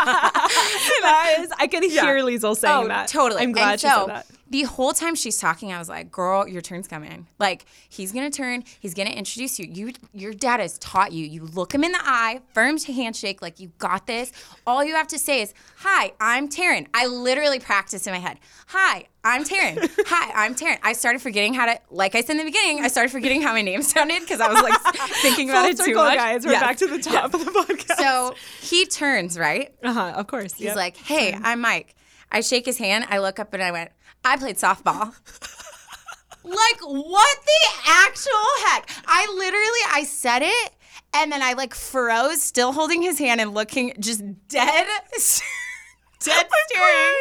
That is, I can hear Liesel saying oh, that. totally. I'm glad and she so, said that. The whole time she's talking, I was like, "Girl, your turn's coming. Like, he's gonna turn. He's gonna introduce you. You, your dad has taught you. You look him in the eye, firm handshake, like you got this. All you have to say is, 'Hi, I'm Taryn.'" I literally practiced in my head. "Hi, I'm Taryn. Hi, I'm Taryn." I started forgetting how to, like I said in the beginning, I started forgetting how my name sounded because I was like thinking about Full it too circle, much. guys. We're Yes. back to the top of the podcast. So he turns, right? uh-huh, of course. He's like, "Hey, I'm Mike." I shake his hand. I look up and I went, "I played softball." Like, what the actual heck? I literally, I said it, and then I like froze, still holding his hand and looking just dead, dead staring,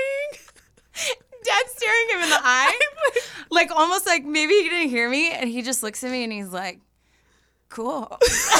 dead staring him in the eye. Like, almost like maybe he didn't hear me, and he just looks at me and he's like, "Cool."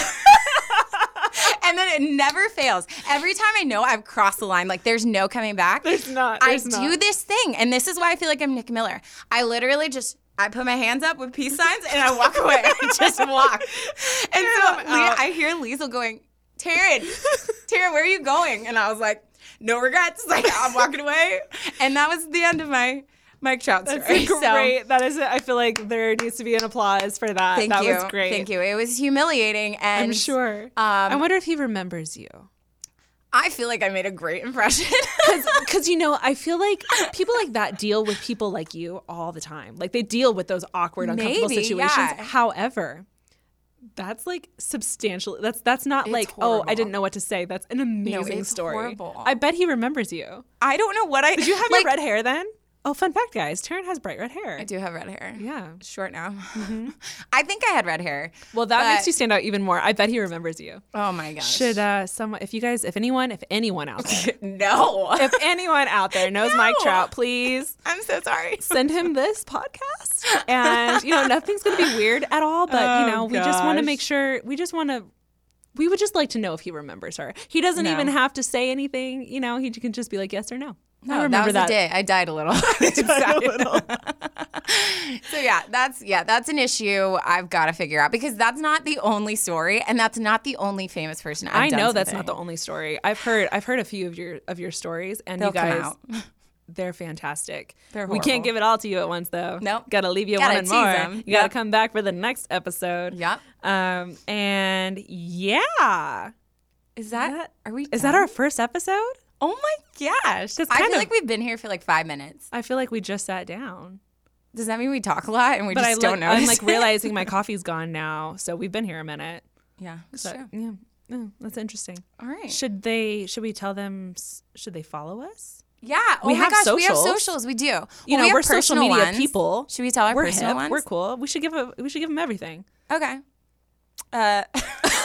And then it never fails. Every time I know I've crossed the line, like there's no coming back. There's not. I There's do not. this thing, and this is why I feel like I'm Nick Miller. I literally just I put my hands up with peace signs and I walk away. I just walk. And so Leah, I hear Liesel going, "Taryn, Taryn, where are you going?" And I was like, "No regrets." Like I'm walking away, and that was the end of my Mike Trout story. That's So, great. That is it. I feel like there needs to be an applause for that. thank that you. was great. Thank you. It was humiliating, and I'm sure. Um, I wonder if he remembers you. I feel like I made a great impression. Because, you know, I feel like people like that deal with people like you all the time. Like they deal with those awkward, uncomfortable Maybe, situations. yeah. However, that's like substantial. That's that's not It's like, oh, I horrible. didn't know what to say. That's an amazing it's story. horrible. I bet he remembers you. I don't know what I Did you have like, your red hair then? Oh, fun fact, guys. Taryn has bright red hair. I do have red hair. Yeah. Short now. I think I had red hair. Well, that makes but- you stand out even more. I bet he remembers you. Oh my gosh. Should uh someone, if you guys, if anyone, if anyone out there, No. if anyone out there knows Mike No. Trout, please I'm so sorry. send him this podcast. And you know, nothing's going to be weird at all, but you Oh, know, we just want to gosh. make sure. We just want to. We would just like to know if he remembers her. He doesn't No. even have to say anything. You know, he can just be like yes or no. No, I remember that was that. the day I died a little. So yeah, that's yeah, that's an issue I've got to figure out because that's not the only story, and that's not the only famous person I've I done know that's not something. the only story. I've heard. I've heard a few of your of your stories, and They'll you guys, come out. they're fantastic. They're we can't horrible. give it all to you at once, though. Nope. Got to leave you Gotta one and tease more. 'em. You got to Yep. come back for the next episode. Yep. Um. And yeah, Is that, that- are we? is that done? our first episode? Oh my gosh! That's I kind feel of- like we've been here for like five minutes. I feel like we just sat down. Does that mean we talk a lot and we But just I don't look, know? I'm like realizing my coffee's gone now, so we've been here a minute. yeah, that's So, true. yeah, yeah, that's interesting. All right. Should they? Should we tell them? s- Should they follow us? Yeah. Oh We my have gosh, we have socials. socials. We do. You Well, know, we have we're social personal media ones. people. Should we tell our we're personal hip. ones? We're cool. We should give a. We should give them everything. Okay. Uh,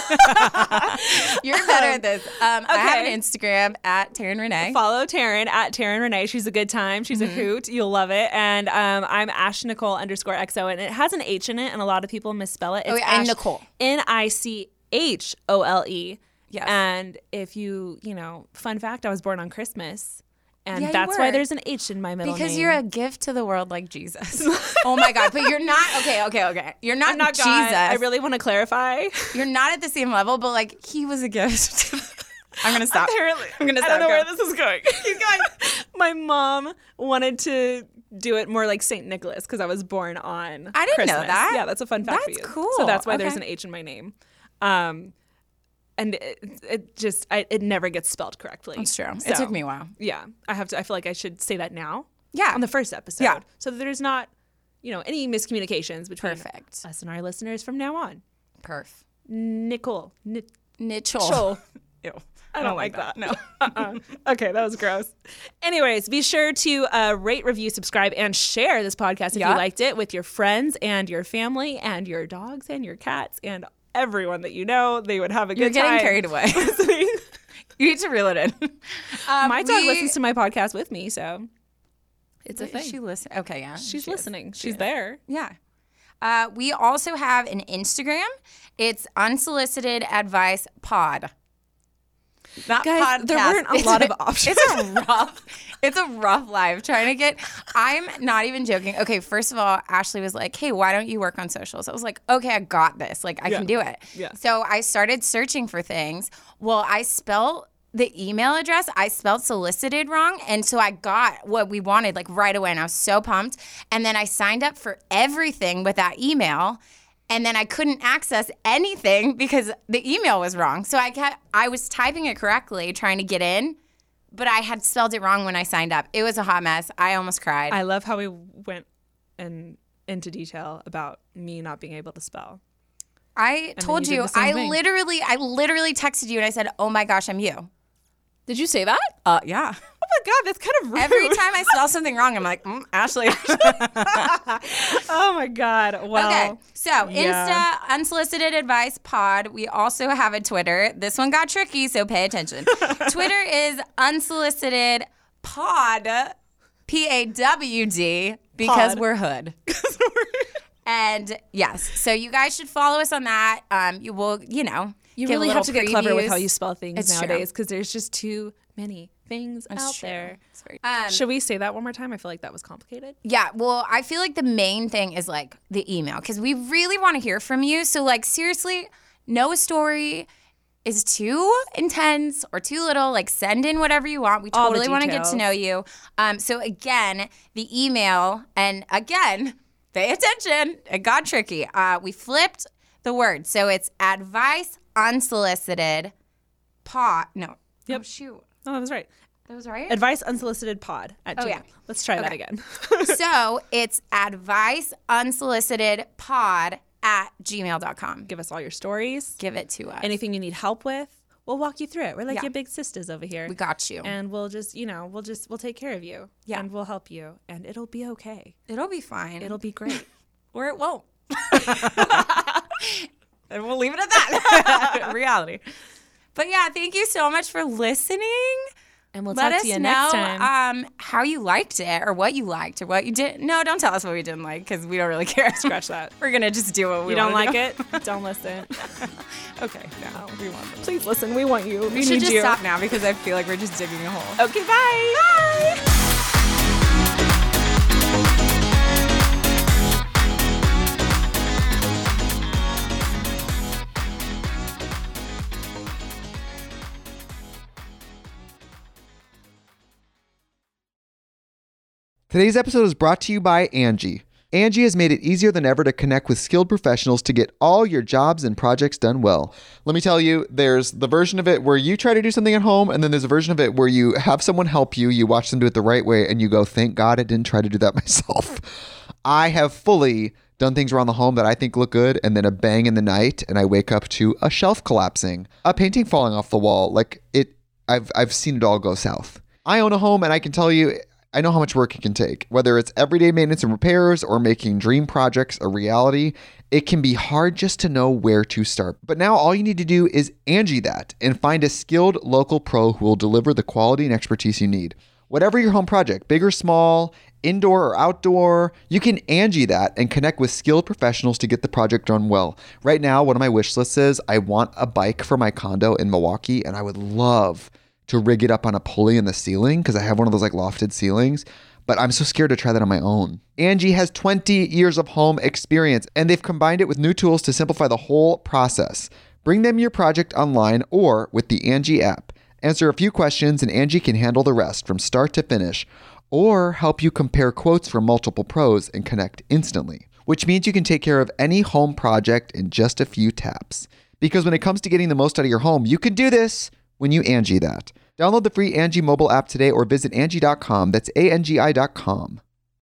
You're better at this. Um, I have okay. an Instagram at Taryn Renee. Follow Taryn at Taryn Renee. She's a good time. She's Mm-hmm. a hoot. You'll love it. And um, I'm Ash Nicole underscore X O, and it has an H in it, and a lot of people misspell it. It's Oh, yeah, and Ash, Nicole. N I C H O L E. Yes. And if you, you know, fun fact, I was born on Christmas. And Yeah, you that's why were. there's an H in my middle Because name. you're a gift to the world like Jesus. Oh my God. But you're not, okay, okay, okay. You're not, I'm not Jesus. God. I really want to clarify. You're not at the same level, but like he was a gift. I'm going to stop. Apparently. I'm going to I stop. don't know Go. where this is going. Keep going. My mom wanted to do it more like Saint Nicholas because I was born on I didn't know Christmas. that. Yeah, that's a fun fact That's for you. cool. So that's why there's Okay. an H in my name. Um, and it, it just, I, it never gets spelled correctly. It's true. So, It took me a while. Yeah. I have to, I feel like I should say that now. Yeah. On the first episode. Yeah. So that there's not, you know, any miscommunications between Perfect. us and our listeners from now on. Perf. Nicole. Ni- Nichol. Chol. Ew. I don't like that. No. uh-uh. Okay, that was gross. Anyways, be sure to uh, rate, review, subscribe, and share this podcast if Yeah. you liked it with your friends and your family and your dogs and your cats and everyone that you know. They would have a good You're getting time carried away. listening. You need to reel it in. Um, My dog we- listens to my podcast with me, so it's a Is thing. she listen? Okay, yeah. She's she is. listening. She She's is. there. Yeah. Uh, we also have an Instagram. It's Unsolicited Advice Pod. Not Guys, podcast. there weren't a It's lot of options. It's a rough. It's a rough life trying to get. I'm not even joking. Okay, first of all, Ashley was like, "Hey, why don't you work on socials?" I was like, "Okay, I got this. Like, I Yeah. can do it." Yeah. So I started searching for things. Well, I spelled the email address. I spelled solicited wrong, and so I got what we wanted like right away, and I was so pumped. And then I signed up for everything with that email. And then I couldn't access anything because the email was wrong. So I kept, I was typing it correctly, trying to get in, but I had spelled it wrong when I signed up. It was a hot mess. I almost cried. I love how we went in, into detail about me not being able to spell. I then told you did you, the same I thing. literally, I literally texted you and I said, "Oh my gosh, I'm you." Did you say that? Uh, yeah. Oh my God, that's kind of rude. Every time I spell something wrong, I'm like, mm, Ashley. Oh my God. Well, Okay, so yeah. Insta Unsolicited Advice Pod. We also have a Twitter. This one got tricky, so pay attention. Twitter is Unsolicited Pod, P A W D, because Pod. we're hood. And yes, so you guys should follow us on that. Um, you will, you know, You give a really have to little get clever with previews. how you spell things It's true. nowadays because there's just too many things It's out true. there. It's very- Um, Should we say that one more time? I feel like that was complicated. Yeah, well, I feel like the main thing is like the email because we really want to hear from you. So, like, seriously, no story is too intense or too little. Like, send in whatever you want. We All the totally want to get to details. know you. Um, so, again, the email, and again, pay attention. It got tricky. Uh, we flipped the word. So, it's advice unsolicited pod. No. Yep. Oh, shoot. Oh, that was right. That was right? Advice unsolicited pod at Oh, Gmail. yeah. Let's try that Okay. again. So it's advice unsolicited pod at gmail dot com. Give us all your stories. Give it to us. Anything you need help with, we'll walk you through it. We're like Yeah. your big sisters over here. We got you. And we'll just, you know, we'll just, we'll take care of you. Yeah. And we'll help you. And it'll be okay. It'll be fine. It'll be great. or it won't. And we'll leave it at that. Reality. But yeah, thank you so much for listening. And we'll Let talk us to you know next time. um, how you liked it or what you liked or what you didn't. No, don't tell us what we didn't like because we don't really care. Scratch that. We're going to just do what we You don't wanna like do. it? Don't listen. Okay, no, we want them. Please listen. We want you. We, We should need just you. stop now because I feel like we're just digging a hole. Okay, bye. Bye. Today's episode is brought to you by Angie. Angie has made it easier than ever to connect with skilled professionals to get all your jobs and projects done well. Let me tell you, there's the version of it where you try to do something at home, and then there's a version of it where you have someone help you, you watch them do it the right way, and you go, thank God I didn't try to do that myself. I have fully done things around the home that I think look good, and then a bang in the night, and I wake up to a shelf collapsing, a painting falling off the wall. Like, it, I've I've seen it all go south. I own a home, and I can tell you, I know how much work it can take. Whether it's everyday maintenance and repairs or making dream projects a reality, it can be hard just to know where to start. But now all you need to do is Angie that and find a skilled local pro who will deliver the quality and expertise you need. Whatever your home project, big or small, indoor or outdoor, you can Angie that and connect with skilled professionals to get the project done well. Right now, one of my wish lists is I want a bike for my condo in Milwaukee, and I would love to rig it up on a pulley in the ceiling because I have one of those like lofted ceilings, but I'm so scared to try that on my own. Angie has twenty years of home experience, and they've combined it with new tools to simplify the whole process. Bring them your project online or with the Angie app. Answer a few questions and Angie can handle the rest from start to finish, or help you compare quotes from multiple pros and connect instantly, which means you can take care of any home project in just a few taps. Because when it comes to getting the most out of your home, you can do this when you Angie that. Download the free Angie mobile app today or visit Angie dot com. That's A N G I dot com.